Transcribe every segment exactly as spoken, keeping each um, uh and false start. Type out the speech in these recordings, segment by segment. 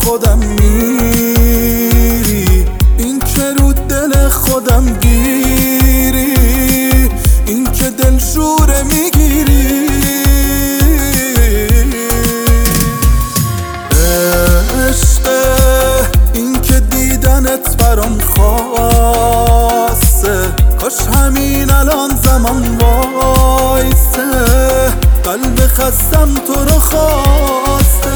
خودم میری، این که رو دل خودم گیری، این که دل شوره میگیری. عشقه این که دیدنت برام خاصه، کاش همین الان زمان وایسه، قلب خستم تو رو خواسته.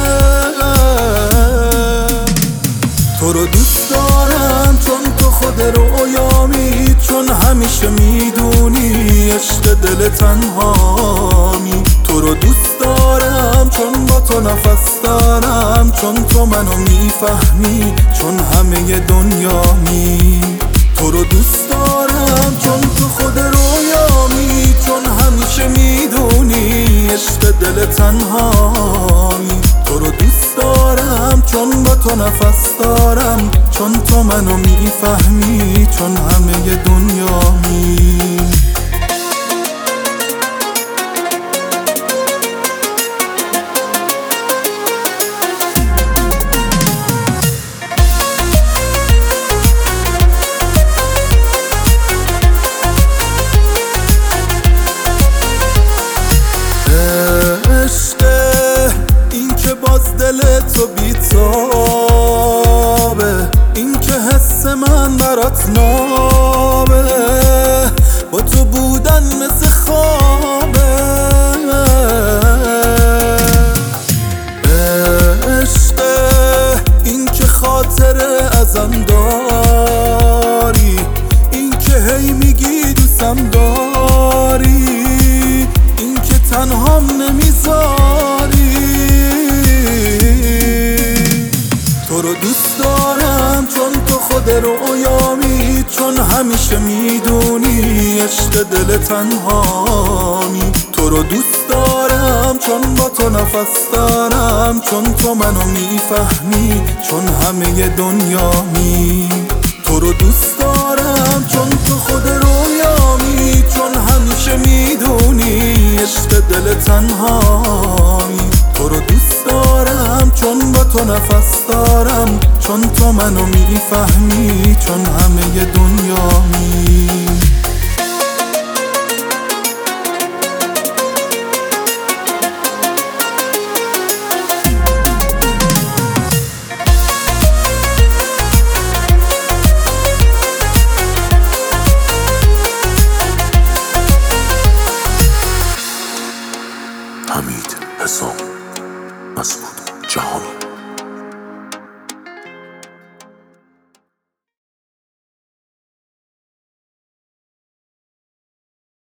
تو رو دوست دارم چون تو خود رویامی، چون همیشه میدونی عشق دل تنهامی. تو رو دوست دارم چون با تو نفس دارم، چون تو منو میفهمی، چون همه دنیامی. تو رو دوست دارم چون تو خود رویامی، چون همیشه میدونی عشق دل تنهامی. تو رو دوست دارم چون با تو نفس دارم، چون تو منو میفهمی، چون همه دنیامی. باز دل تو بیتابه، این که حس من برات نابه، با تو بودن مثل خوابه. عشقه این که خاطره ازم داری، این که هی میگی دوستم داری، این که تنهام نمیذاری. تو رو دوست دارم چون تو خود رویامی، چون همیشه میدونی عشق دل تنهامی. تو رو دوست دارم چون با تو نفس دارم، چون تو منو میفهمی، چون همه دنیامی. تو رو دوست دارم چون تو خود رویامی، چون همیشه میدونی عشق دل تنهامی. تو رو دوست دارم چون با تو نفس دارم، چون تو منو میفهمی، چون همه دنیامی. حمید حسام مسعود جهانی.